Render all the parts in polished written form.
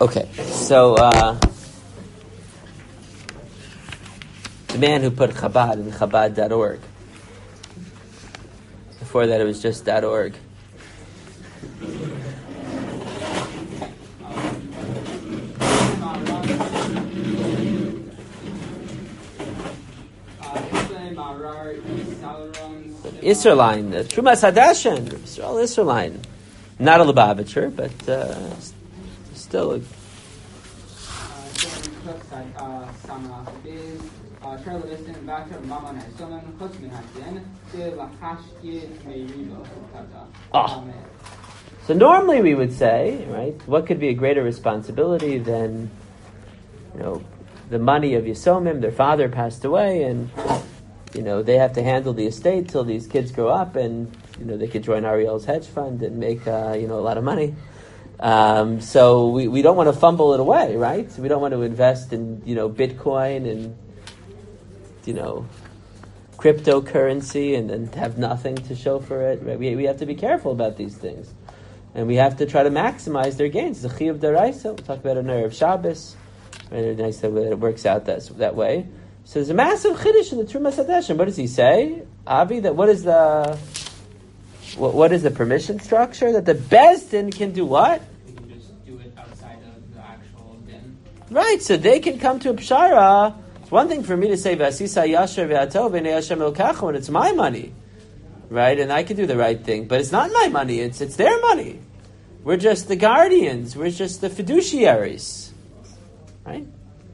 Okay, so the man who put Chabad in Chabad.org. Before that, it was just .org. Isserline, Trumas Hadashen, Yisrael Isserline. Not a Lubavitcher, but still a... So normally we would say, right, what could be a greater responsibility than, the money of Yisomim? Their father passed away, and they have to handle the estate till these kids grow up, and they could join Ariel's hedge fund and make a lot of money. So we don't want to fumble it away, right? So we don't want to invest in Bitcoin and cryptocurrency and then have nothing to show for it. Right? We have to be careful about these things, and we have to try to maximize their gains. It's a chiyuv deraisa. We'll talk about it on Erev Shabbos. Right? Nice that it works out that way. So there's a massive chiddush in the Trumas Hadashen. What does he say, Avi? That what is the permission structure? That the Beis Din can do what? They can just do it outside of the actual din. Right. So they can come to a pshara. It's one thing for me to say V'asisa yasher v'atov v'nei Hashem elkacha when it's my money, right? And I can do the right thing, but it's not my money. It's their money. We're just the guardians. We're just the fiduciaries, right?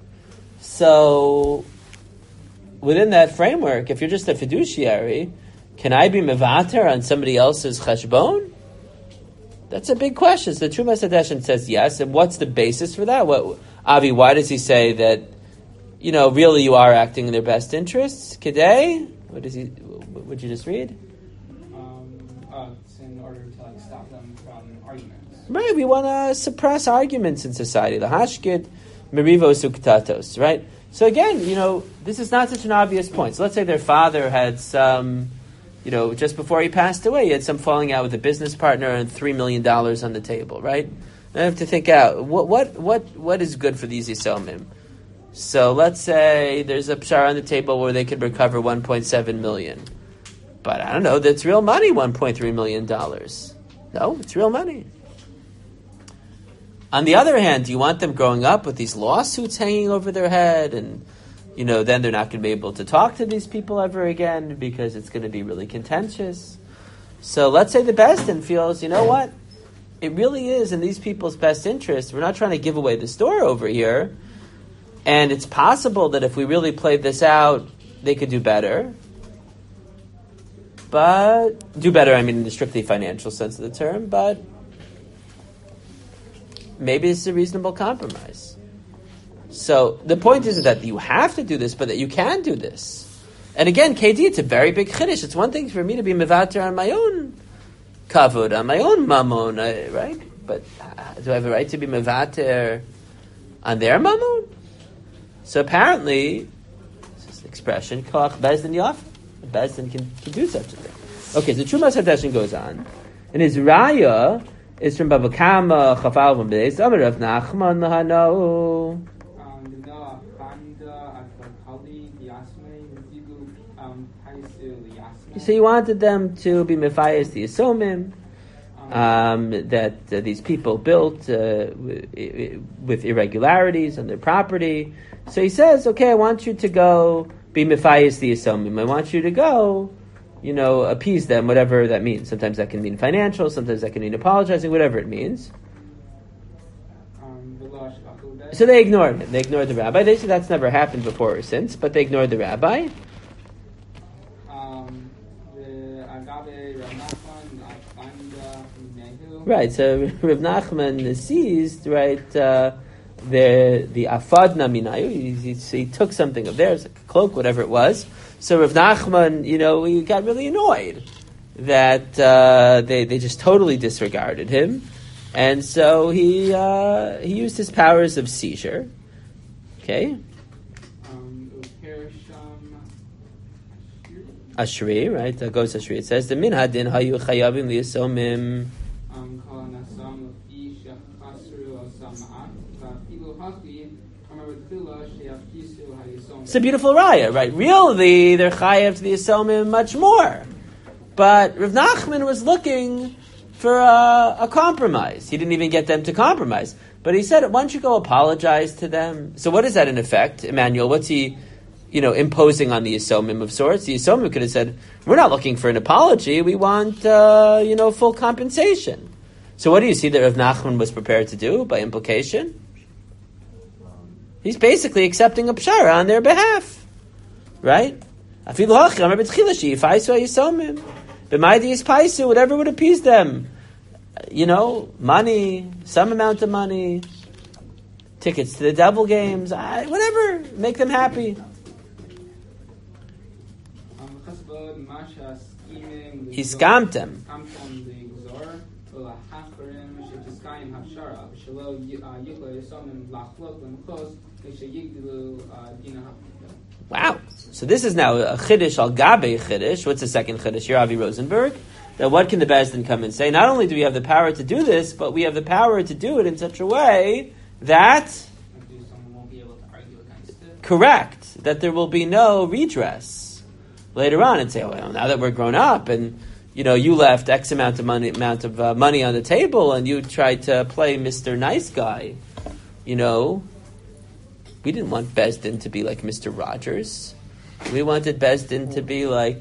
So within that framework, if you're just a fiduciary, can I be mevater on somebody else's cheshbon? That's a big question. So the Trumas Hadashen says yes. And what's the basis for that? Avi, why does he say that, really you are acting in their best interests? Kedei? What would you just read? It's in order to stop them from arguments. Right, we want to suppress arguments in society. Lahashkid, merivos uktatos, right? So again, this is not such an obvious point. So let's say their father had some, just before he passed away, he had some falling out with a business partner and $3 million on the table, right? I have to think out, what is good for these Yisomim? So let's say there's a pshara on the table where they could recover $1.7 million. But I don't know, that's real money, $1.3 million. No, it's real money. On the other hand, do you want them growing up with these lawsuits hanging over their head and, then they're not going to be able to talk to these people ever again because it's going to be really contentious? So let's say the Beis Din feels, what? It really is in these people's best interest. We're not trying to give away the store over here. And it's possible that if we really played this out, they could do better. But, do better, I mean, in the strictly financial sense of the term, but maybe it's a reasonable compromise. So the point isn't that you have to do this, but that you can do this. And again, KD, it's a very big chiddush. It's one thing for me to be mevater on my own kavod, on my own mammon, right? But do I have a right to be mevater on their mammon? So apparently, this is an expression, koach Beis Din yaf. Beis Din can do such a thing. Okay, so Trumas Hadashen goes on. And his raya is from Bava Kama Chafal from Beis Amar Rav Nachman Lahano. So he wanted them to be mefayes the Yisomim that these people built with irregularities on their property. So he says, okay, I want you to go be mefayes the Yisomim. I want you to go, appease them, whatever that means. Sometimes that can mean financial, sometimes that can mean apologizing, whatever it means. So they ignored him. They ignored the rabbi. They said that's never happened before or since, but they ignored the rabbi. Right, so Rav Nachman seized, right, the afadna minayu. He took something of theirs, like a cloak, whatever it was. So Rav Nachman, he got really annoyed that they just totally disregarded him, and so he used his powers of seizure. Okay. Ashri, right? Goes Ashri. It says the min hadin hayu chayavim liyasomim. It's a beautiful raya, right? Really, they're chayav to the Yisomim much more. But Rav Nachman was looking for a compromise. He didn't even get them to compromise. But he said, why don't you go apologize to them? So what is that in effect, Emmanuel? What's he, imposing on the Yisomim of sorts? The Yisomim could have said, we're not looking for an apology. We want, full compensation. So what do you see that Rav Nachman was prepared to do by implication? He's basically accepting a pshara on their behalf. Right? Whatever would appease them. Money, some amount of money, tickets to the devil games, whatever, make them happy. He scammed them. Wow. So this is now a chiddush al gabe chiddush. What's the second chiddush here, Avi Rosenberg? That what can the Beis Din come and say? Not only do we have the power to do this, but we have the power to do it in such a way that someone won't be able to argue against it. Correct. That there will be no redress later on and say, well, now that we're grown up and you left X amount of money on the table and you tried to play Mr. Nice Guy. We didn't want Beis Din to be like Mr. Rogers. We wanted Beis Din to be like,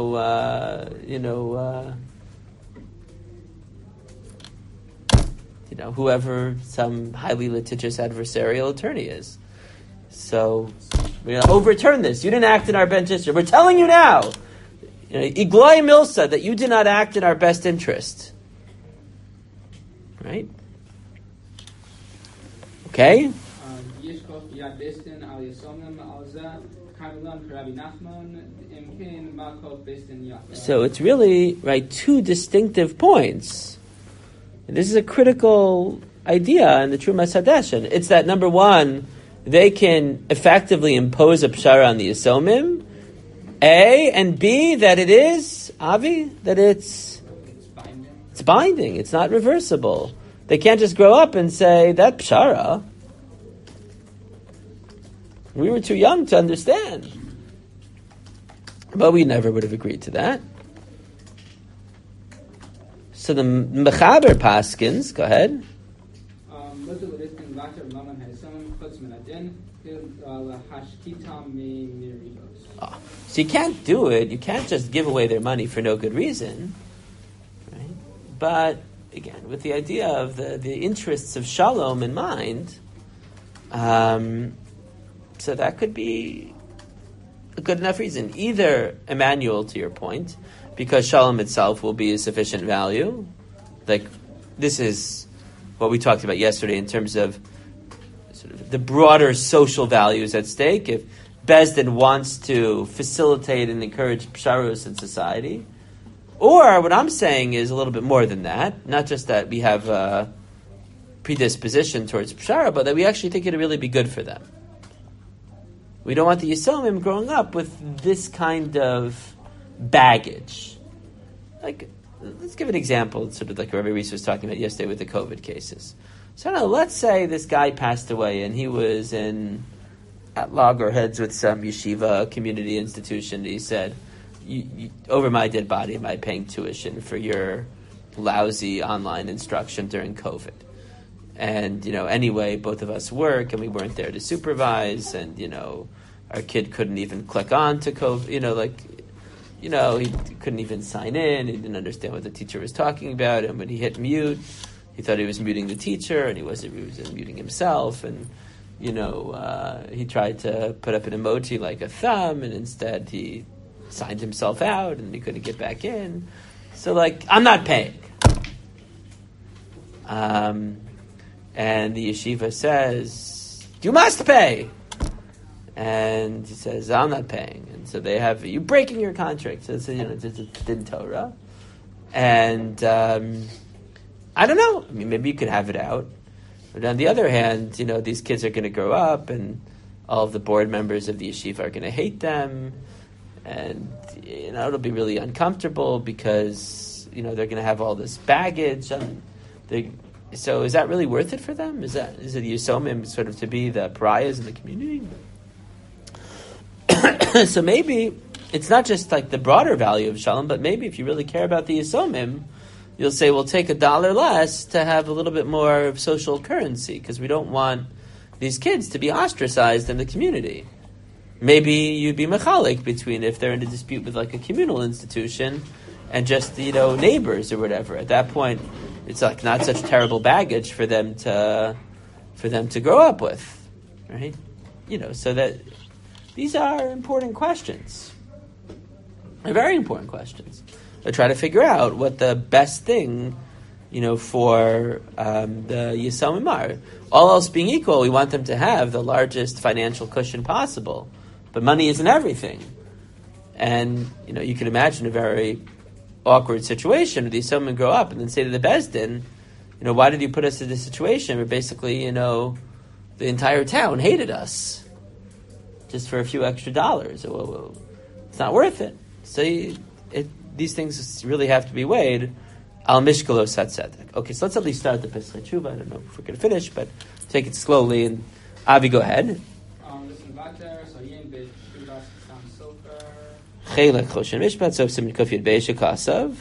whoever some highly litigious adversarial attorney is. So we're going to overturn this. You didn't act in our best interest. We're telling you now, Igloi Milsa, that you did not act in our best interest. Right? Okay? So it's really, right, two distinctive points. And this is a critical idea in the Trumas Hadeshin. It's that, number one, they can effectively impose a pshara on the Yisomim, A, and B, that it is, Avi, that it's binding. It's not reversible. They can't just grow up and say, that pshara, we were too young to understand. But we never would have agreed to that. So the Mechaber Paskins, go ahead. So you can't do it. You can't just give away their money for no good reason. Right? But, again, with the idea of the interests of Shalom in mind, so that could be a good enough reason. Either, Emmanuel, to your point, because Shalom itself will be a sufficient value. Like, this is what we talked about yesterday in terms of sort of the broader social values at stake. If Beis Din wants to facilitate and encourage psharos in society. Or, what I'm saying is a little bit more than that. Not just that we have a predisposition towards pshara, but that we actually think it'd really be good for them. We don't want the Yisomim growing up with this kind of baggage. Like, let's give an example, sort of like Rabbi Reese was talking about yesterday with the COVID cases. So, let's say this guy passed away and he was at loggerheads with some yeshiva community institution. He said, you, over my dead body, am I paying tuition for your lousy online instruction during COVID? And, anyway, both of us work and we weren't there to supervise and, our kid couldn't even click on to COVID, he couldn't even sign in. He didn't understand what the teacher was talking about. And when he hit mute, he thought he was muting the teacher and he was muting himself. And, he tried to put up an emoji like a thumb and instead he signed himself out and he couldn't get back in. So, I'm not paying. And the yeshiva says, you must pay. And he says, I'm not paying. And so they have, you breaking your contract. So it's a din Torah. And I don't know. I mean, maybe you could have it out. But on the other hand, these kids are going to grow up and all of the board members of the yeshiva are going to hate them. And, it'll be really uncomfortable because, they're going to have all this baggage. So is that really worth it for them? Is it Yisomim sort of to be the pariahs in the community? So maybe it's not just like the broader value of Shalom, but maybe if you really care about the Yisomim, you'll say, we'll take $1 less to have a little bit more of social currency, because we don't want these kids to be ostracized in the community. Maybe you'd be mechalik between if they're in a dispute with like a communal institution and just, neighbors or whatever. At that point, it's like not such terrible baggage for them to grow up with, right? So that these are important questions. They're very important questions. I try to figure out what the best thing, for the Yisomim are. All else being equal, we want them to have the largest financial cushion possible. But money isn't everything. And, you can imagine a very awkward situation where these Yisomim grow up and then say to the Beis Din, why did you put us in this situation where basically, the entire town hated us just for a few extra dollars? It's not worth it. So these things really have to be weighed. Al mishkalo satzedek. Okay, so let's at least start the Pesach Tshuva. I don't know if we're going to finish, but take it slowly. And Avi, go ahead. Listen back there. So Yin Beit Shuvas Sam Sofer. Chelek Choshen Mishpat Sof Simin Kuf Yud Beis Shekasav.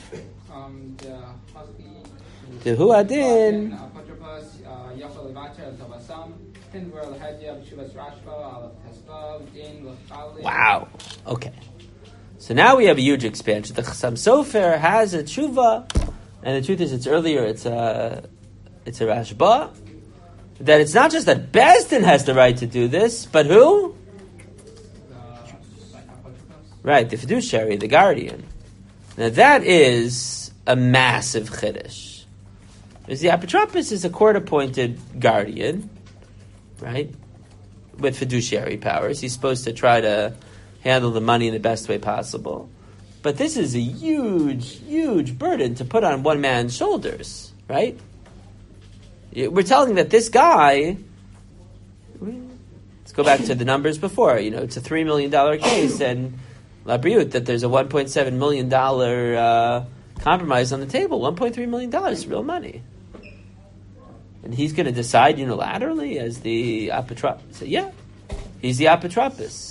The Hu Adin. Apotropos Yachol Levater El Tavasam. Tinver Lehedya B'Shuvas Rashba Al Tesvav Din Lechali. Wow. Okay. So now we have a huge expansion. The Chassam Sofer has a tshuva, and the truth is, it's earlier. It's a Rashba. That it's not just that Beis Din has the right to do this, but who? Right, the fiduciary, the guardian. Now that is a massive chiddush. Because the apotropos is a court-appointed guardian, right, with fiduciary powers. He's supposed to try to handle the money in the best way possible. But this is a huge, huge burden to put on one man's shoulders, right? We're telling that this guy, let's go back to the numbers before, it's a $3 million case, and La Briut, that there's a $1.7 million compromise on the table. $1.3 million is real money. And he's going to decide unilaterally as the apotropos. So, yeah, he's the apotropos.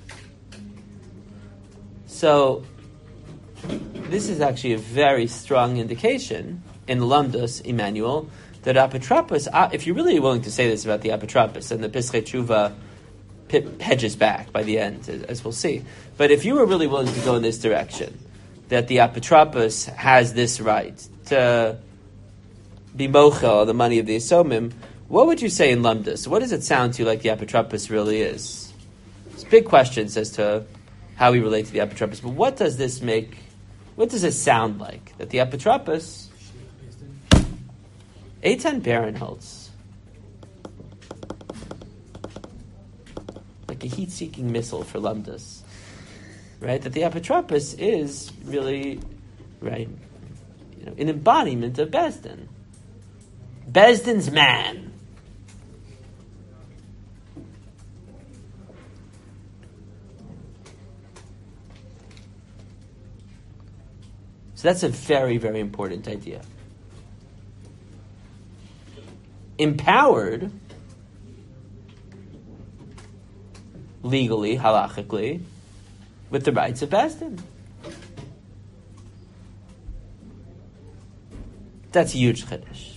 So, this is actually a very strong indication in Lamdas, Emmanuel, that apotropos, if you're really willing to say this about the apotropos, and the Pesach Tshuva hedges back by the end, as we'll see. But if you were really willing to go in this direction, that the apotropos has this right to be mochel the money of the Yisomim, what would you say in Lamdas? What does it sound to you like the apotropos really is? It's big questions as to how we relate to the apotropos. But what does this make? What does it sound like? That the apotropos, Eitan Baron holds, like a heat-seeking missile for Lamdas, right? That the apotropos is really, right, an embodiment of Beis Din. Beis Din's man. So that's a very, very important idea. Empowered, legally, halachically, with the rights of Beis Din. That's a huge chiddush.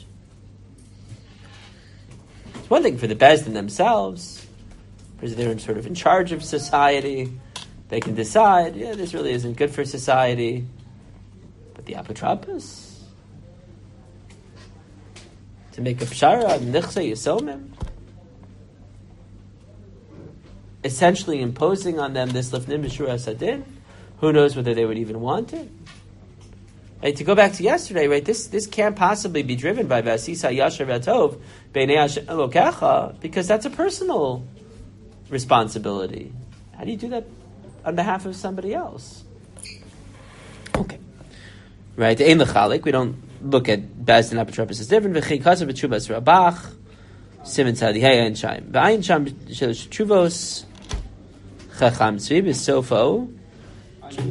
It's one thing for the Beis Din themselves, because they're sort of in charge of society. They can decide, this really isn't good for society. But the apotropos, to make a pshara, nichse yisomim, essentially imposing on them this lifnim b'shur hasadin. Who knows whether they would even want it? Right, to go back to yesterday, right? This can't possibly be driven by Vasisa Yasher Vatov Beinei Hashem Elokecha, because that's a personal responsibility. How do you do that on behalf of somebody else? Okay, right? Ein lechalik. We don't look at Beis Din apotropos as different. V'chei kasav b'tshuvas Rabach Siman Tzadi Hey Ein Shaim V'Ayin Sham Shelish Tshuvos Chacham Tzvi B'Sofo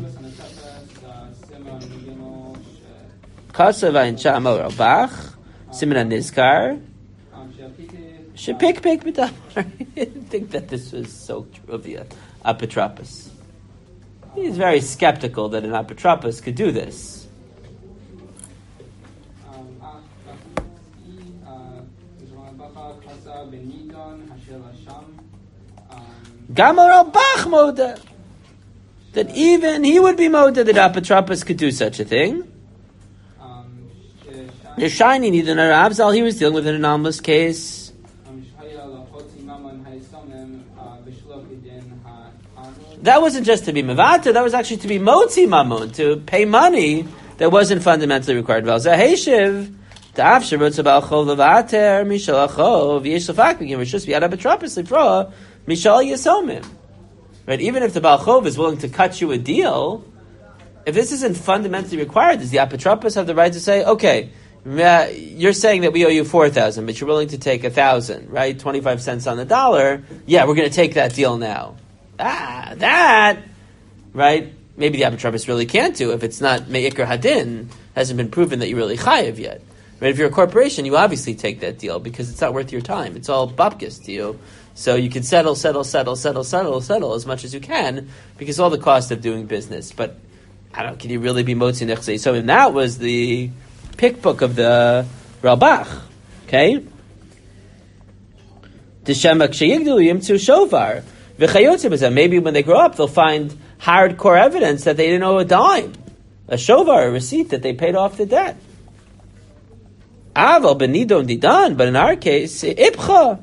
Kasav Ein Sham Rabach Simon Nizkar. Shapiki. Shepik b'davar. I didn't think that this was so true of the apotropos. He's very skeptical that an apotropos could do this. Gamar al-Bach moda. That even he would be moda that apotropos could do such a thing. They're shining either Rabzal, he was dealing with an anomalous case. That wasn't just to be mevata, that was actually to be motzi mamun, to pay money that wasn't fundamentally required. Valzaheshiv, ta'af sherutz ba'al chov levater, mishal achov, yesh lefak begin, rishus v'yad apotropos lifra, mishal yesomim. Right, even if the Baal Chov is willing to cut you a deal, if this isn't fundamentally required, does the apotropos have the right to say, okay, you're saying that we owe you 4,000, but you're willing to take 1,000, right? 25 cents on the dollar. Yeah, we're going to take that deal now. That, right? Maybe the apotropos really can't do if it's not me'ikr hadin, hasn't been proven that you're really chayiv yet. Right? If you're a corporation, you obviously take that deal because it's not worth your time. It's all babkis to you. So you can settle as much as you can because all the cost of doing business. But I don't know, can you really be motzi nechzei? So that was the pick book of the Ralbach. Okay? Maybe when they grow up, they'll find hardcore evidence that they didn't owe a dime. A shovar, a receipt that they paid off the debt. Aval benidon didan, but in our case, ibcha.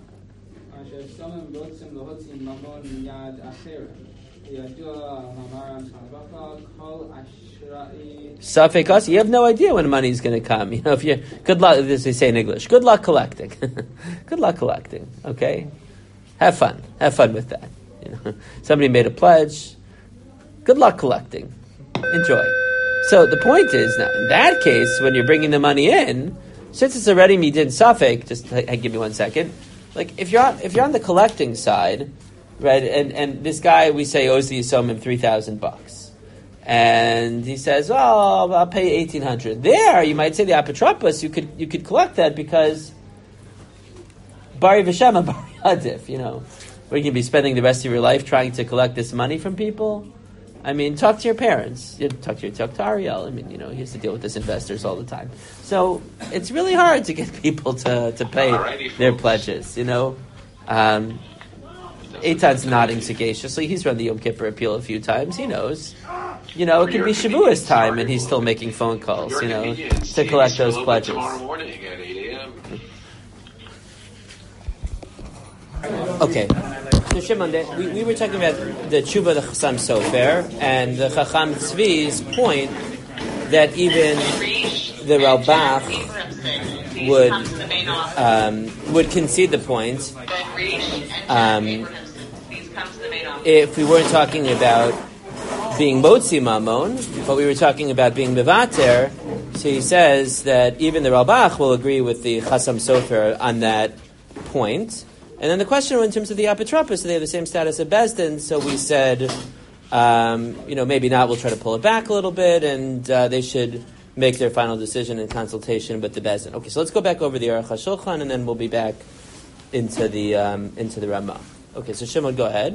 Safekas, you have no idea when money is going to come. You know, if you good luck, as they say in English, good luck collecting. Good luck collecting. Okay, have fun with that. You know, somebody made a pledge. Good luck collecting. Enjoy. So the point is now, in that case, when you're bringing the money in, since it's already midin safek, just give me 1 second. Like if you're on the collecting side, right, and this guy we say owes the Yisomim $3,000. And he says, "Oh, I'll pay $1,800." There, you might say the apotropos. You could collect that because bari v'shema bari adif. You know, where you can be spending the rest of your life trying to collect this money from people. I mean, talk to your parents. You talk to Ariel. I mean, you know, he has to deal with this investors all the time. So it's really hard to get people to pay their pledges. You know. Eitan's nodding sagaciously. He's run the Yom Kippur appeal a few times. He knows. You know, it could be Shavuos time and he's still making phone calls, you know, to collect those pledges. Tomorrow morning at 8 a.m. Okay. So Shimon, we were talking about the Tshuva, the Chasam Sofer, and the Chacham Tzvi's point that even the Ralbach would concede the point if we weren't talking about being motzi mamon, but we were talking about being mevater. So he says that even the Ralbach will agree with the Chasam Sofer on that point. And then the question in terms of the apotropos, they have the same status of Bezdin. So we said, maybe not. We'll try to pull it back a little bit, and they should make their final decision in consultation with the Bezdin. Okay, so let's go back over the Aruch HaShulchan, and then we'll be back into the Ramah. Okay, so Shimon, go ahead.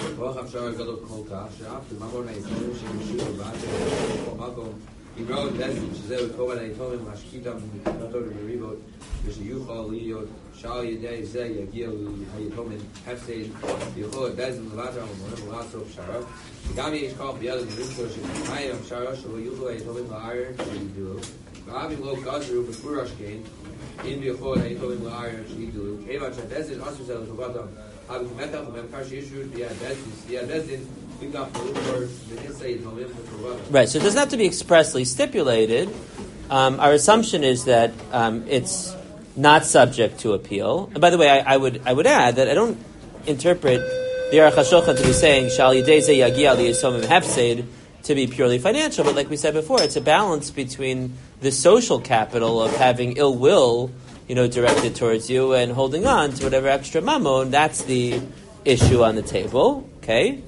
Right, so it doesn't have to be expressly stipulated. Our assumption is that it's not subject to appeal. And by the way, I would add that I don't interpret the Aruch HaShulchan to be saying Shal Yidei Zeh Yagia Liyisomim Hefseid to be purely financial, but like we said before, it's a balance between the social capital of having ill will, directed towards you, and holding on to whatever extra mammon. That's the issue on the table. Okay.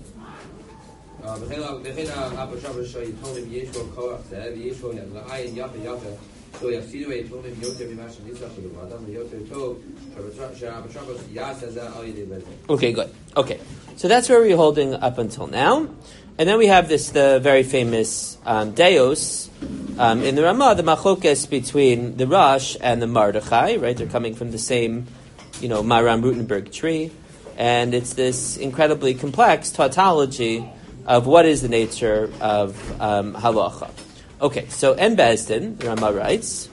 Okay, good. Okay, so that's where we're holding up until now. And then we have the very famous Deos in the Ramah, the machokes between the Rosh and the Mordechai, right? They're coming from the same, Maram Rutenberg tree. And it's this incredibly complex tautology of what is the nature of halacha. Okay, so En Bezdin, the Ramah writes,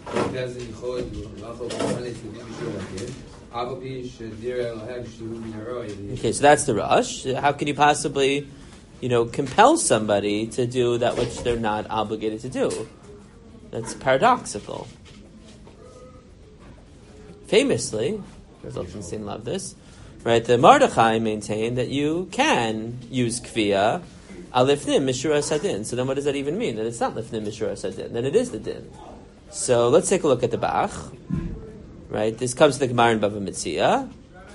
okay, so that's the Rosh. How can you possibly, compel somebody to do that which they're not obligated to do? That's paradoxical. Famously, Zoltanstein loved this, right? The Mordechai maintained that you can use kviya alifnim mishura sadin. So then what does that even mean? That it's not lifnim mishura sadin, then it is the din. So let's take a look at the Bach. Right? This comes to the Gemara in Bava Metzia.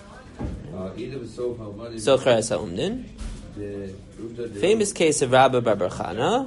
Socher es ha'umnin. Famous case of Rabbi Bar Chana.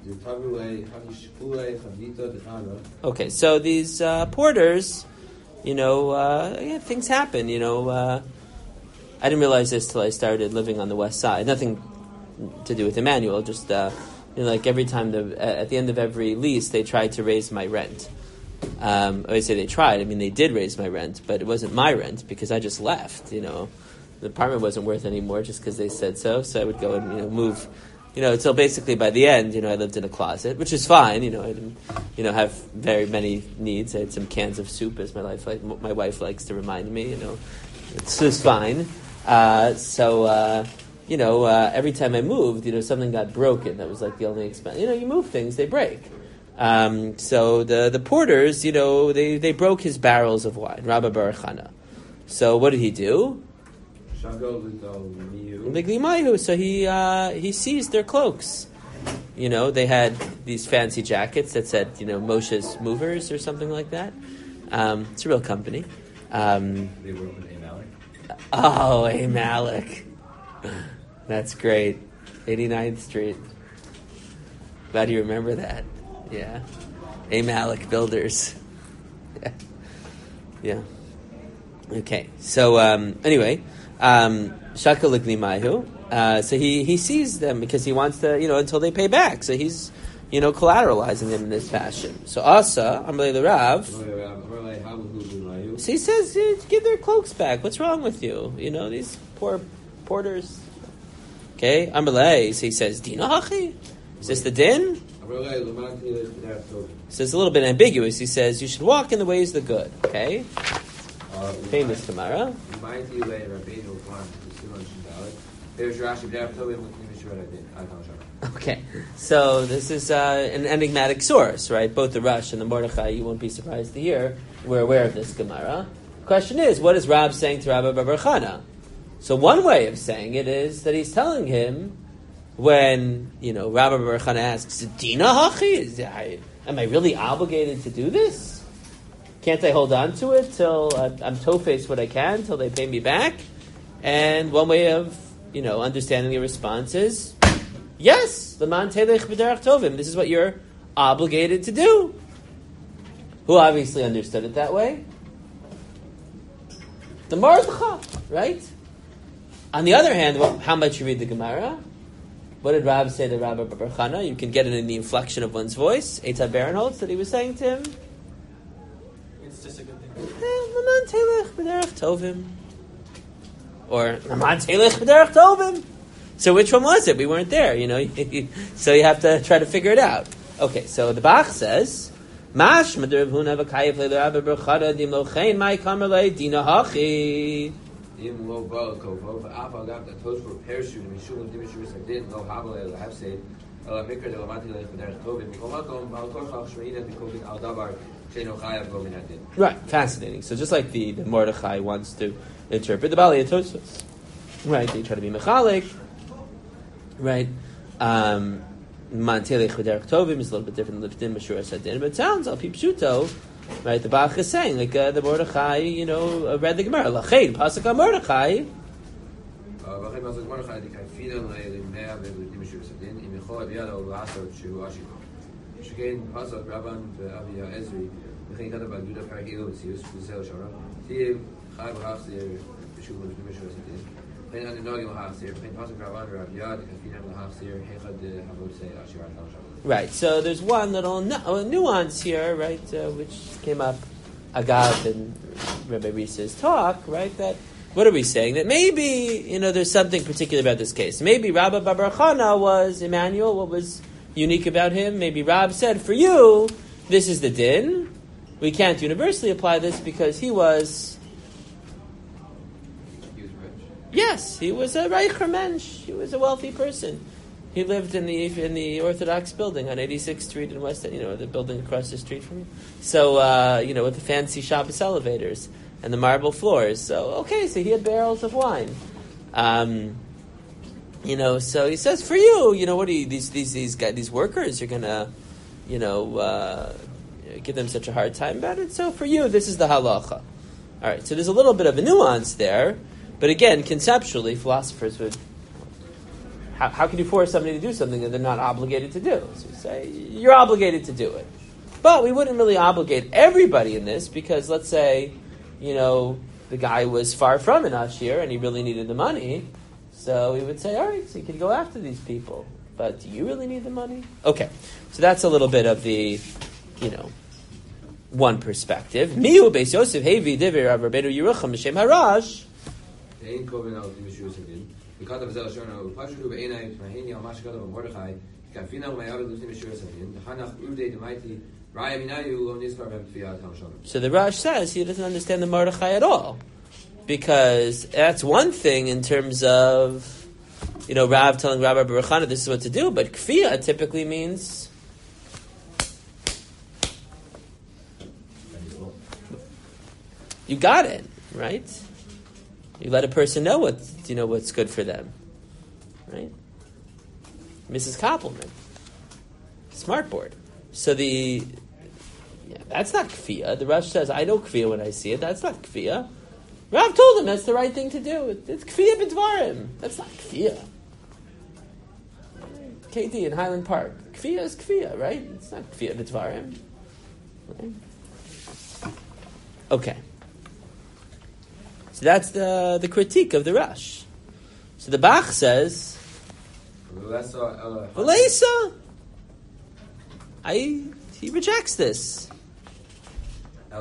Okay, so these porters, things happen. I didn't realize this till I started living on the west side. Nothing to do with Emmanuel. Just like every time at the end of every lease, they tried to raise my rent. I say they tried. I mean, they did raise my rent, but it wasn't my rent because I just left. The apartment wasn't worth any more just because they said so. So I would go and move. Until basically by the end, I lived in a closet, which is fine. I didn't, have very many needs. I had some cans of soup, as my wife likes to remind me. It's just fine. Every time I moved, something got broken. That was like the only expense. You move things, they break. So the porters, they broke his barrels of wine, Rabbi Bar Chana. So what did he do? So he seized their cloaks. They had these fancy jackets that said, Moshe's Movers or something like that. It's a real company. They work with A. Malik. Oh, A. Malik. That's great. 89th Street. Glad you remember that. Yeah. A. Malik Builders. Yeah. Okay. So, anyway, Shaka Ligni Maihu. So he sees them because he wants to, until they pay back. So he's, collateralizing them in this fashion. So Asa, Amalei the Rav. So he says, give their cloaks back. What's wrong with you? These poor porters. Okay. Amalei. So he says, Dina Hachi? Is this the din? So it's a little bit ambiguous. He says, you should walk in the ways of the good. Okay? Famous Gemara. Okay, so this is an enigmatic source, right? Both the Rosh and the Mordechai, you won't be surprised to hear, we're aware of this Gemara. The question is, what is Rab saying to Rabbi Bar Chana? So one way of saying it is that he's telling him, when, Rabbi Bar Chana asks, Dina Hachi? Am I really obligated to do this? Can't I hold on to it till I'm toe-faced what I can, till they pay me back? And one way of, understanding the response is, yes, L'man telech b'derech tovim. This is what you're obligated to do. Who obviously understood it that way? The Mordechai, right? On the other hand, how much you read the Gemara? What did Rab say to Rabbi Bar Chana? You can get it in the inflection of one's voice. Eitzah Baron-Holtz, that he was saying to him. It's just a good thing. L'man telech b'derech tovim. Or L'man telech b'derech tovim. So which one was it? We weren't there, So you have to try to figure it out. Okay, so the Bach says, Mash Madurav Huna v'kayev le'Rabbi Bar Chana dim lo chein mai kamer le dina hachi. Im lo ba kovo v'av agav the tosh for parachute and mishum dimishur sadin lo habale lahafsed ala mikra de lamati lech b'derech tovim mikomakom ba'al korchach shmeina b'kovin al davar sheino chayav go min hadin. Right, fascinating. So just like the Mordechai wants to interpret the Bali Tosfos, right? They try to be mechalik, right? Mantelech v'derech tovim is a little bit different than liftin mishur sadin, but it sounds al pi pshuto. Right, the Bach is saying, like the Mordechai, read the Gemara. Lachein, pasuk on Mordechai. שכן פסק רבן ואבי העזרי וכן כתב על יהודה פרק אילו וציוס וזהו שרה תהיה חי וחסיר בשוב ובשוב הסתיר וכן אני נוהג עם החסיר וכן פסק רבן ורב יד כפינם לחסיר אחד המוצא אשר עד עכשיו. Right, so there's one little nuance here, right, which came up Agav and Rabbi Risa's talk, right, that, what are we saying? That maybe, there's something particular about this case. Maybe Rabbi Bar Chana was Emmanuel, what was unique about him? Maybe Rab said, for you, this is the din. We can't universally apply this because he was... He was rich. Yes, he was a reicher mensch. He was a wealthy person. He lived in the Orthodox building on 86th Street in West End, the building across the street from you. So, with the fancy Shabbos elevators and the marble floors. So he had barrels of wine. So he says, for you, what are you, these workers, you're gonna, give them such a hard time about it. So for you, this is the halacha. All right, so there's a little bit of a nuance there, but again, conceptually, philosophers would. How can you force somebody to do something that they're not obligated to do? So you say, you're obligated to do it. But we wouldn't really obligate everybody in this because let's say, the guy was far from an ashir and he really needed the money. So we would say, all right, so you can go after these people. But do you really need the money? Okay, so that's a little bit of the, one perspective. Miu Beis Yosef Hevi Divrei Rav Rabbeinu Yerucham B'Shem Harash. וכתב זה לשון, ופשטו בעיניי, מהיני על מה שכתב במרדכי, כפינה ומעיו לפנים משיעור הספין, דחנך עובדי דמייתי, ראי מיניו לא נזכר בהם תפיית המשון. So the Rash says he doesn't understand the Mordechai at all. Because that's one thing in terms of, Rav telling Rabbi Bar Chana this is what to do, but kfiyah typically means... You got it, right? You let a person know what's good for them, right? Mrs. Koppelman, smartboard. So that's not kfiyah. The Rash says, I know kfiyah when I see it. That's not kfiyah. Rav told him that's the right thing to do. It's kfiyah b'dvarim. That's not kfiyah. KD in Highland Park. Kfiyah is kfiyah, right? It's not kfiyah b'dvarim. Right? Okay. So that's the critique of the Rash. So the Bach says, V'leisa. He rejects this. The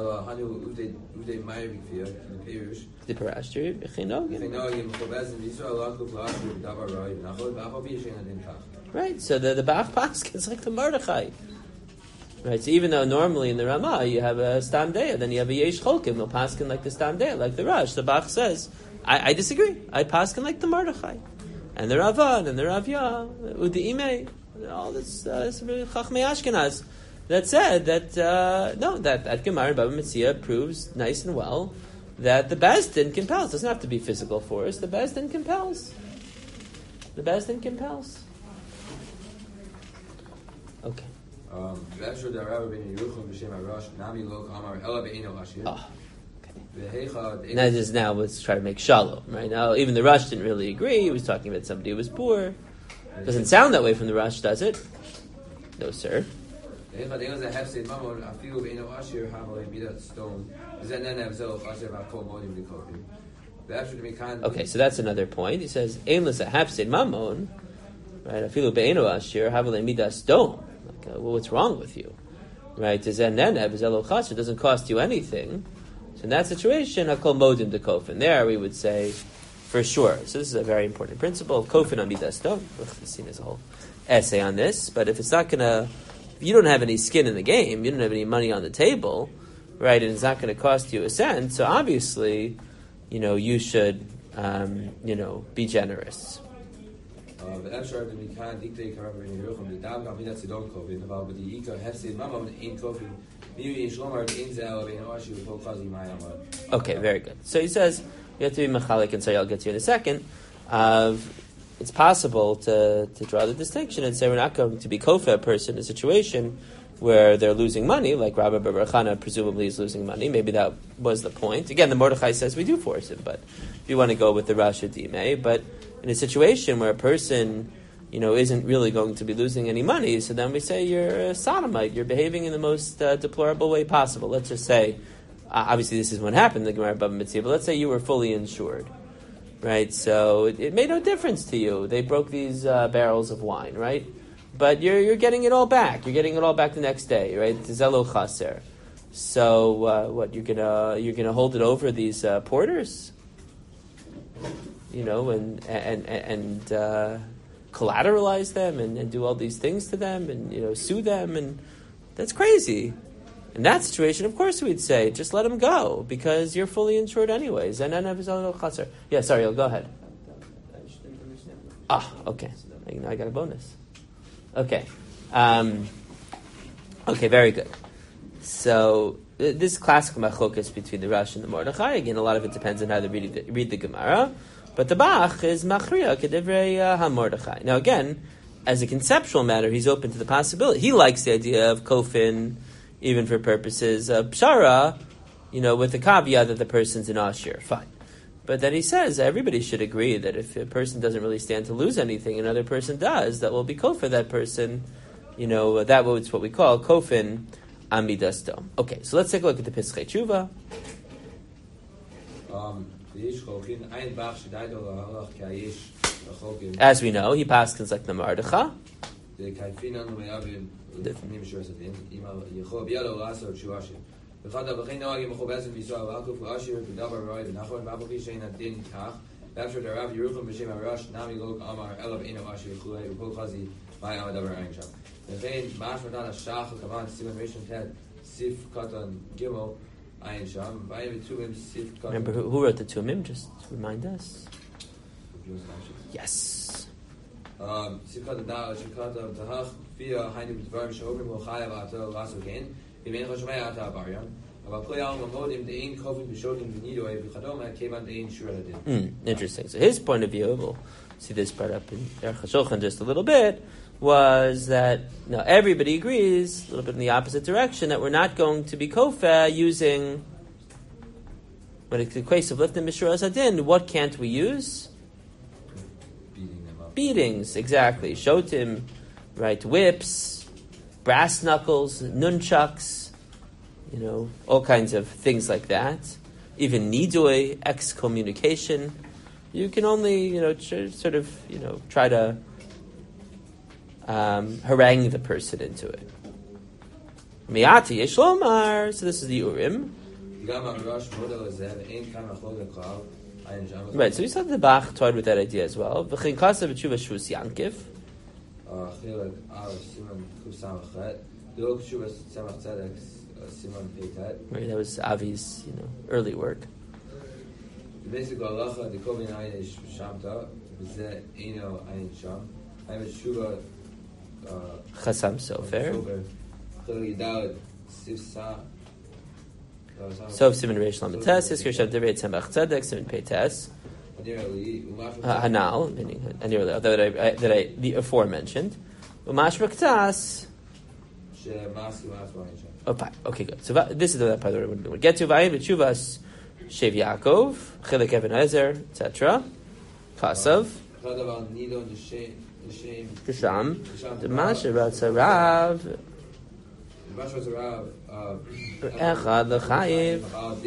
Parashtir, right, so the Bach Paskins like the Mordechai. Right, so even though normally in the Ramah you have a Stam Deya, then you have a Yesh Cholkim, no Paskin like the Stam Deya, like the Rash. The Bach says, I disagree. I Paskin like the Mordechai. And the Ravan, and the Ravya, Udi Imei, all this Chachmei Ashkenaz. That said that, that Gemara in Baba Metzia proves nice and well that the Beis Din compels. It doesn't have to be physical force. The Beis Din compels. The Beis Din compels. Okay. Oh, okay. Now let's try to make shalom. Right now, even the Rush didn't really agree. He was talking about somebody who was poor. Doesn't sound that way from the Rush, does it? No, sir. Okay, so that's another point. He says, "Aimless a hapsid mamon." Right? Afilu be'eno ashir havale midas dom. Well, what's wrong with you? Right? It doesn't cost you anything. So in that situation, hakol modim de kofin. There we would say, for sure. So this is a very important principle. Kofin on midas dom. We've seen this whole essay on this. But if it's not gonna, if you don't have any skin in the game, you don't have any money on the table, right? And it's not going to cost you a cent. So obviously, you should, be generous. Okay, very good. So he says you have to be machalik, and so I'll get to you in a second. It's possible to draw the distinction and say we're not going to be kofa a person in a situation where they're losing money, like Rabbi Bar Chana presumably is losing money. Maybe that was the point. Again, the Mordechai says we do force him, but if you want to go with the Rashi Dimei, but in a situation where a person, isn't really going to be losing any money, so then we say you're a sodomite. You're behaving in the most deplorable way possible. Let's just say, obviously this is what happened in the Gemara Bava Metzia, but let's say you were fully insured, right? So it made no difference to you. They broke these barrels of wine, right? But you're getting it all back. You're getting it all back the next day, right? Zelo chaser. So what you're gonna hold it over these porters, and collateralize them and do all these things to them and sue them, and that's crazy. In that situation, of course, we'd say just let them go because you're fully insured anyways. And then yeah, sorry, go ahead. I just didn't understand. Okay. Now I got a bonus. Okay. Okay, very good. So this is classical machlokas between the Rash and the Mordechai. Again, a lot of it depends on how they read the Gemara. But the Bach is machriya kedivrei ha-Mordechai. Now again, as a conceptual matter, he's open to the possibility. He likes the idea of kofin, even for purposes of pshara, with the caveat that the person's an ashir. Fine. But then he says everybody should agree that if a person doesn't really stand to lose anything, another person does, that will be kofa that person. That was what we call kofin amidasto. Okay, so let's take a look at the Pischei Tshuva. As we know, he paskins like the Mardecha. Remember who wrote the Tumim? Just remind us. Yes. Interesting. So his point of view, we'll see this brought up in Aruch HaShulchan just a little bit, was that everybody agrees, a little bit in the opposite direction, that we're not going to be kofa using, when it's the case of lifting Mishra Adin, what can't we use? Beating them up. Beatings, exactly. Shotim, right? Whips, brass knuckles, nunchucks, all kinds of things like that. Even nidui, excommunication. You can only, try to harangue the person into it. Miati Yeshlomar. So this is the Urim. Right, so we saw the Bach toyed with that idea as well. V'chein kasav b'tshuva shvus Yankiv. Right, that was Avi's, early work. Basically, halacha the kovin ayin is shamta, b'zeh eno ayin sham. I have a shuva. Chasam Sofer. Chilidal sifsa. Sof Siman Reish Lamed Tes. Hiskir Shav Devrei Tzemach Tzedek Siman Pei Tes. Hanal, meaning the aforementioned. Umash Baktas. Okay, good. So this is the part that we'll get to. Vayim B'Tshuvas Shev Yaakov, Chilek Even Ezer, etc. Kasav. Kisham. Demash Ratzarav. Echad L'Chayiv.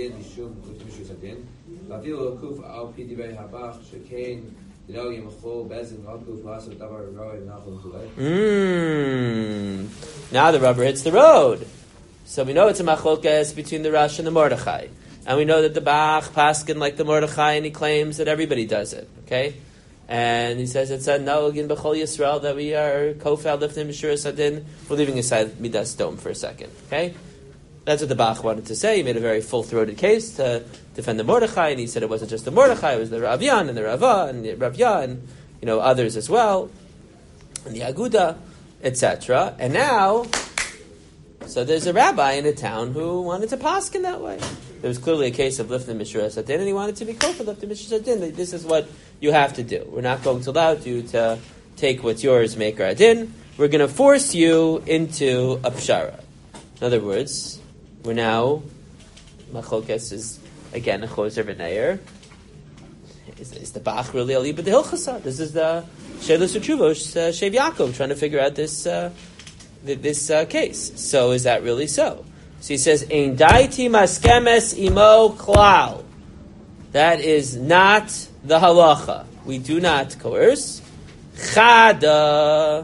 Now the rubber hits the road. So we know it's a machlokas between the Rash and the Mordechai. And we know that the Bach paskin like the Mordechai, and he claims that everybody does it. Okay? And he says it's a nalgin b'chol Yisrael that we are kofal lifnim b'shur sadin. We're leaving aside midas dome for a second. Okay? That's what the Bach wanted to say. He made a very full-throated case to defend the Mordechai, and he said it wasn't just the Mordechai, it was the Rav Yan and the Rava and the Rav Yan, and others as well, and the Aguda, etc. And now, so there's a rabbi in a town who wanted to paskin that way. There was clearly a case of lifting Mishra Sadin, and he wanted to be kofar lifting Mishra Sadin. This is what you have to do. We're not going to allow you to take what's yours, make adin. We're going to force you into a pshara. In other words, we're now, Machlokes is again a choser v'neir, Is the Bach really a liba de hilchasa? This is the Sheilus Utshuvos, Shev Yaakov, trying to figure out this case. So is that really so? So he says, Ein daiti maskemes imo klal. That is not the halacha. We do not coerce. Chada.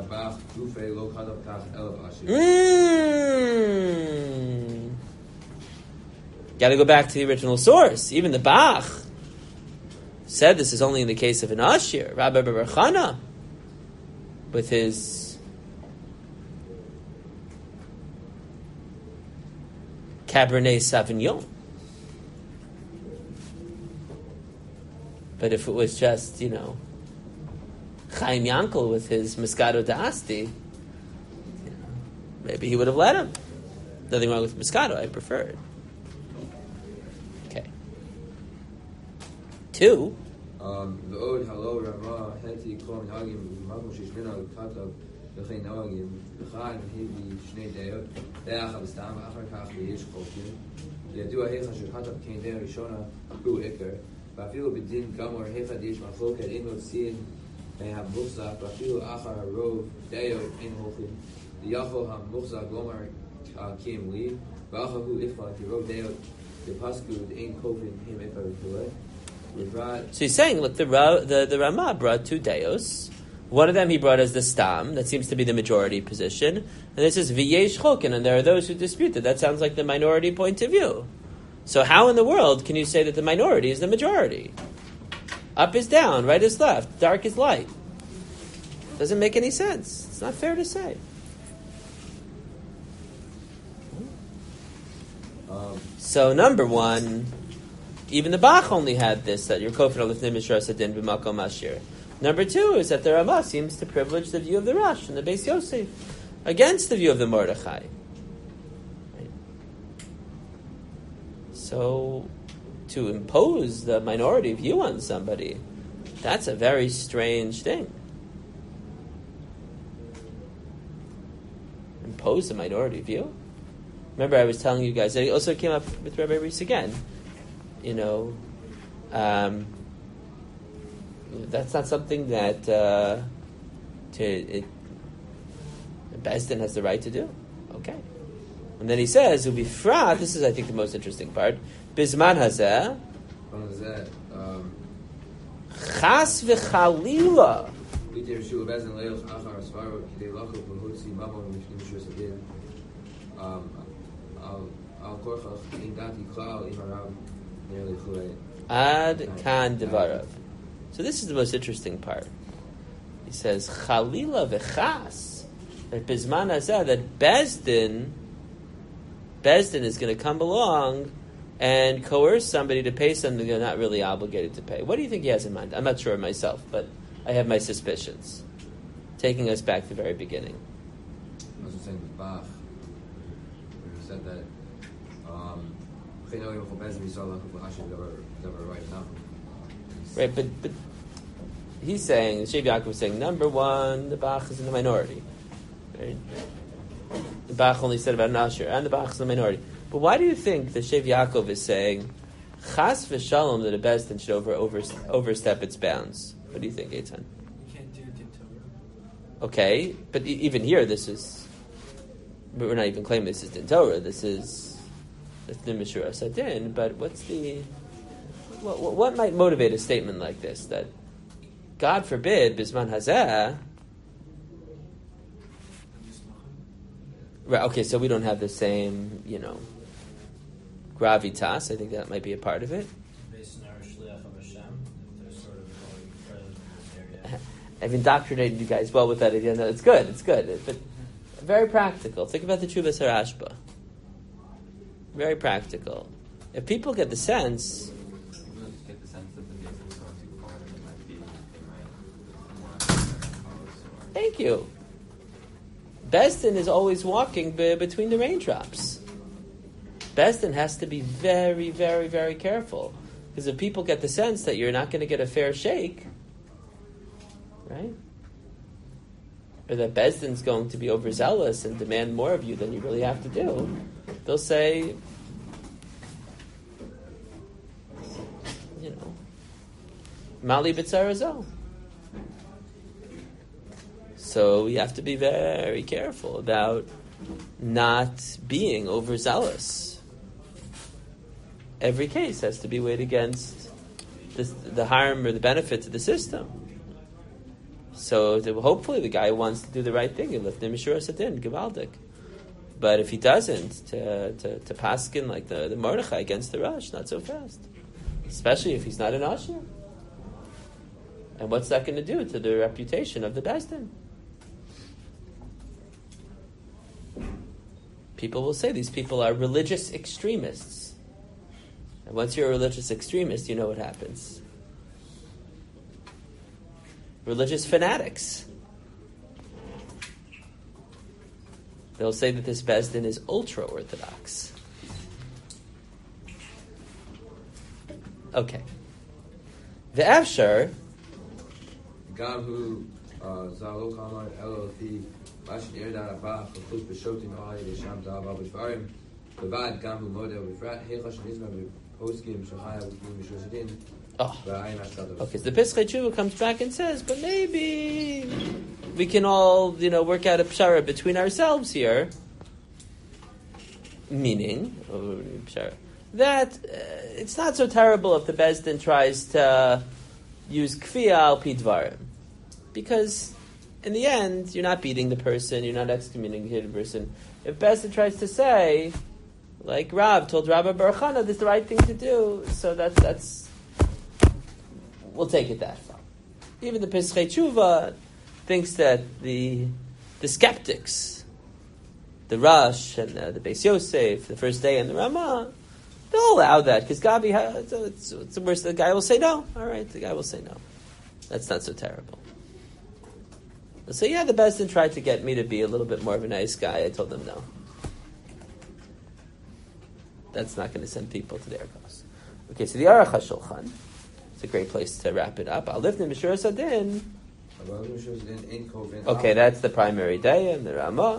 Got to go back to the original source. Even the Bach said this is only in the case of an Ashir. Rabbi Bar Chana, with his Cabernet Sauvignon. But if it was just, Chaim Yankel with his Moscato d'Asti, maybe he would have let him. Nothing wrong with Moscato, I prefer it. Okay. 2. ועוד הלא רמה התי כל מנהגים במקום שישמנה כתב וכן נוהגים וכאן הביא שני דעות דעה אחת סתם ואחר כך ויש חוקים ידוע היכן שכתב כן דעה ראשונה הוא עיקר ואפילו בדין גמור היכן יש מחלוקת אין מוצאים המוחזק ואפילו אחר הרוב דעות אין הולכים ויכול המוחזק גומר קים לי ואחר הוא לפעל כי רוב דעות בפסקו אין כופן הם איפה וכולי. So he's saying, look, the Ramah brought 2 deos. One of them he brought as the stam. That seems to be the majority position. And this is v'yesh chokin, and there are those who dispute that. That sounds like the minority point of view. So how in the world can you say that the minority is the majority? Up is down, right is left, dark is light. Doesn't make any sense. It's not fair to say. So number 1... Even the Bach only had this, that you're kofir alifnei mishras adin b'makom ashir. Number 2 is that the Ramah seems to privilege the view of the Rosh and the Beis Yosef against the view of the Mordechai. Right? So, to impose the minority view on somebody, that's a very strange thing. Impose the minority view? Remember I was telling you guys, that it also came up with Rabbi Reese again. That's not something that Bezdin has the right to do. Okay. And then he says, Ubifrat, this is, I think, the most interesting part, Bizman hazeh, Chas v'chalila. Ad kan devarav. So this is the most interesting part. He says Chalila v'chas, that Bizman hazeh, that Bezdin is going to come along and coerce somebody to pay something they're not really obligated to pay. What do you think he has in mind? I'm not sure myself, but I have my suspicions. Taking us back to the very beginning. I was saying with Bach, who said that right, but he's saying, Shev Yaakov is saying, number 1, the Bach is in the minority. Right? The Bach only said about Nashir, and the Bach is in the minority. But why do you think the Shev Yaakov is saying, Chas v'shalom, that a Bezdin should overstep its bounds? What do you think, Eitan? You can't do Din Torah. Okay, but even here, we're not even claiming this is Din Torah, this is the Mishra Sadin, but what might motivate a statement like this? That, God forbid, Bizman hazeh. Right, okay, so we don't have the same, gravitas. I think that might be a part of it. I've indoctrinated you guys well with that idea. No, it's good, but very practical. Think about the Chuvas Harashba. Very practical. If people get the sense... Get the sense that the Beis is going too far, it might be... Thank you. Bezdin is always walking between the raindrops. Bezdin has to be very, very, very careful. Because if people get the sense that you're not going to get a fair shake, right? Or that Bezdin's going to be overzealous and demand more of you than you really have to do, they'll say, Mali b'tzarazo. So we have to be very careful about not being overzealous. Every case has to be weighed against the harm or the benefit to the system. So hopefully the guy wants to do the right thing and lift him Mishura Sadin, Givaldik. But if he doesn't, to paskin like the Mordechai against the Rosh, not so fast. Especially if he's not an Asher. And what's that going to do to the reputation of the Beis Din? People will say these people are religious extremists. And once you're a religious extremist, you know what happens. Religious fanatics. They'll say that this Beis Din is ultra-Orthodox. Okay. The Afshar. Gam hu zalok amar LLP mashin irdan abach v'chut b'shotin ha'ay v'sham da'ava b'dvarim b'vad gam hu model b'frat heichash nizma b'poskim shachaya v'kim mishrosidin v'ayin ashkadav. Okay, so the Pischei Tshuva comes back and says, but maybe we can all, work out a pshara between ourselves here. Meaning, that it's not so terrible if the Beis Din tries to use kfiyah al pi dvarim. Because in the end, you're not beating the person, you're not excommunicating the person. If Beis Din tries to say, like Rav told Rabbi Baruch Chana, this is the right thing to do, so that's we'll take it that far. Even the Pischei Tshuva thinks that the skeptics, the Rosh and the Beis Yosef, the first day and the Ramah, they'll allow that because Gabi, it's the worst. The guy will say no. All right, the guy will say no. That's not so terrible. They'll say, yeah, the Beis Din tried to get me to be a little bit more of a nice guy. I told them no. That's not going to send people to their cause. Okay, so the Aruch HaShulchan. It's a great place to wrap it up. I'll lift in Mishura Sadin. Okay, that's the primary day and the Ramah.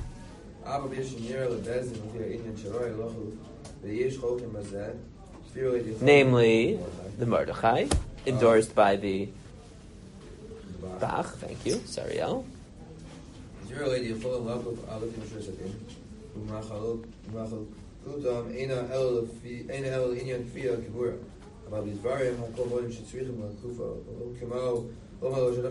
Namely, the Mordechai, endorsed by the Bach. Thank you, Sariel. I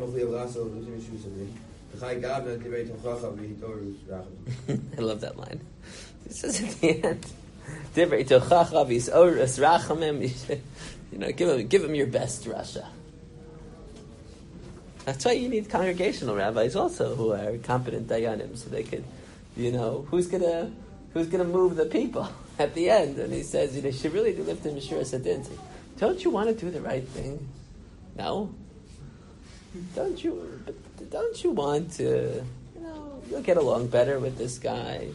love that line. It says at the end, "Divrei tochacha v'yisorus rachamim." Give him your best Rasha. That's why you need congregational rabbis also who are competent dayanim, so they could, who's gonna move the people at the end. And he says, you should really do lift in Mishura Sadin. Don't you want to do the right thing? No. Don't you want to, you'll get along better with this guy.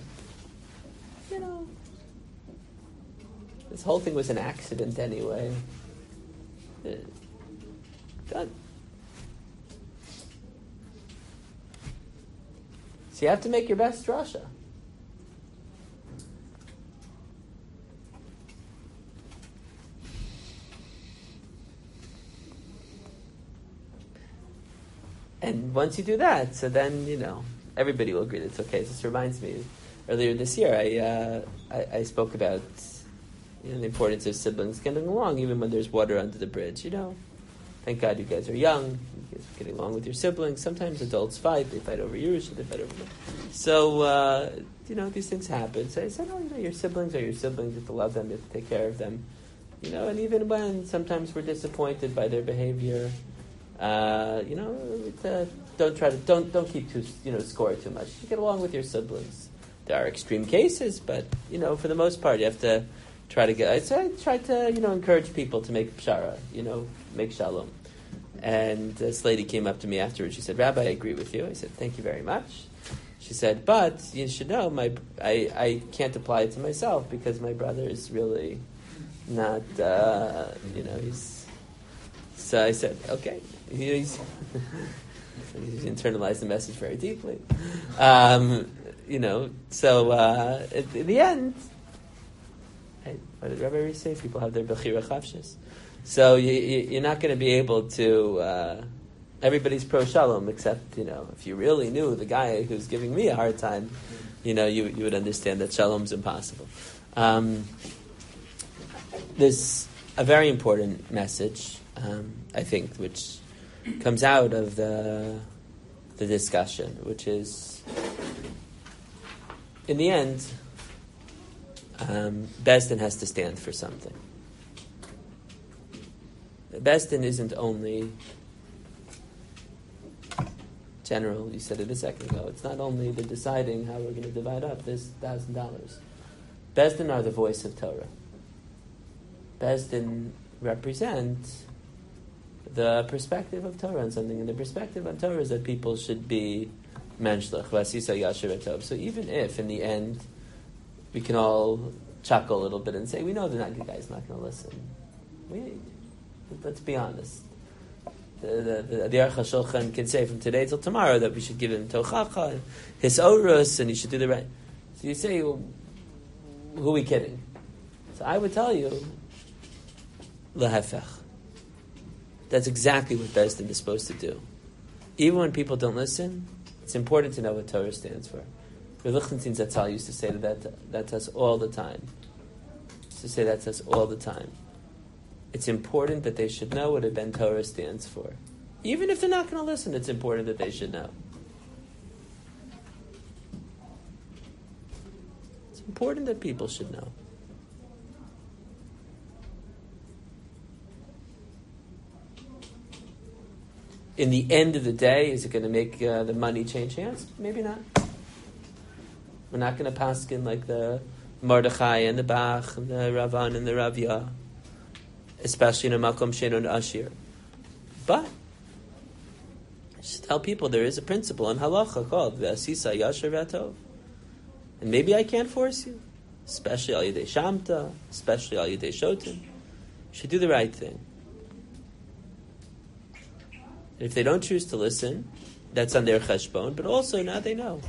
This whole thing was an accident anyway. Done. So you have to make your best drasha. And once you do that, so then, everybody will agree that it's okay. This reminds me, earlier this year, I spoke about the importance of siblings getting along, even when there's water under the bridge, Thank God you guys are young, you guys are getting along with your siblings. Sometimes adults fight, they fight over Yerusha, they fight over... So, these things happen. So I said, your siblings are your siblings, you have to love them, you have to take care of them. And even when sometimes we're disappointed by their behavior... don't keep score too much. You get along with your siblings. There are extreme cases, but for the most part, you have to try to get. I try to encourage people to make pshara, make shalom. And this lady came up to me afterwards. She said, "Rabbi, I agree with you." I said, "Thank you very much." She said, "But you should know, I can't apply it to myself because my brother is really not, he's." So I said, "Okay." He's internalized the message very deeply. So in the end, what did Rabbi Reese say? People have their bechira chavshis. So you're not going to be able to. Everybody's pro shalom, except if you really knew the guy who's giving me a hard time, you would understand that shalom's impossible. There's a very important message, I think, which comes out of the discussion, which is, in the end, Beis Din has to stand for something. Beis Din isn't only general. You said it a second ago. It's not only the deciding how we're going to divide up this $1,000. Beis Din are the voice of Torah. Beis Din represent the perspective of Torah on something, and the perspective on Torah is that people should be menschlich, vasisa yasher etov. So even if, in the end, we can all chuckle a little bit and say, we know the guy's not going to listen. Let's be honest. The Aruch HaShulchan can say from today till tomorrow that we should give him tochacha and his orus, and he should do the right. So you say, well, who are we kidding? So I would tell you, lehefech. That's exactly what Beis Din is supposed to do. Even when people don't listen, it's important to know what Torah stands for. Rav Lichtenstein Zatzal used to say that to us all the time. It's important that they should know what a Ben Torah stands for. Even if they're not going to listen, it's important that they should know. It's important that people should know. In the end of the day, is it going to make the money change hands? Maybe not. We're not going to paskin like the Mordechai and the Bach and the Ravan and the Ravya, especially in a Makom Shenon Ashir. But just tell people there is a principle in halacha called V'asisa Yasher V'atov. And maybe I can't force you, especially Al Yidei Shamta, especially Al Yidei Shotin. You should do the right thing. And if they don't choose to listen, that's on their cheshbon, but also now they know.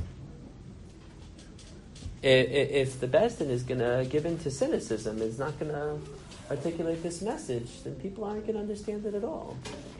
If the Beis Din is going to give in to cynicism, is not going to articulate this message, then people aren't going to understand it at all.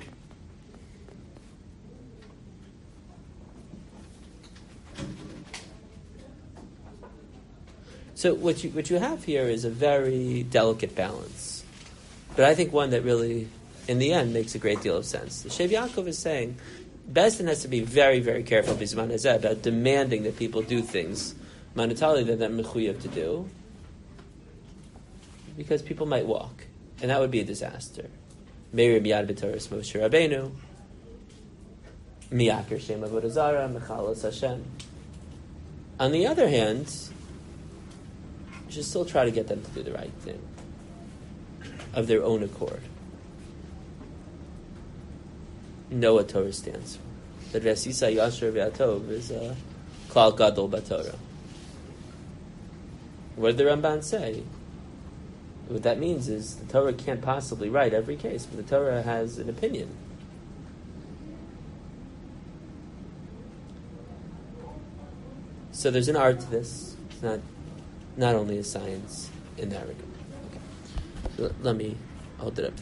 So what you have here is a very delicate balance, but I think one that really, in the end, makes a great deal of sense. The Shev Yaakov is saying, Beis Din has to be very, very careful about demanding that people do things manatali that they're mechuyev to do, because people might walk, and that would be a disaster. Meir miyad b'toras Moshe Rabbeinu, miyakir shem avodah zara, mechalos Hashem. On the other hand, you should still try to get them to do the right thing of their own accord. Know what Torah stands for. That V'asisa Yasher V'atov is a klal gadol b'Torah. What did the Ramban say? What that means is the Torah can't possibly write every case, but the Torah has an opinion. So there's an art to this. It's not only a science in that regard. Okay. So let me hold it up.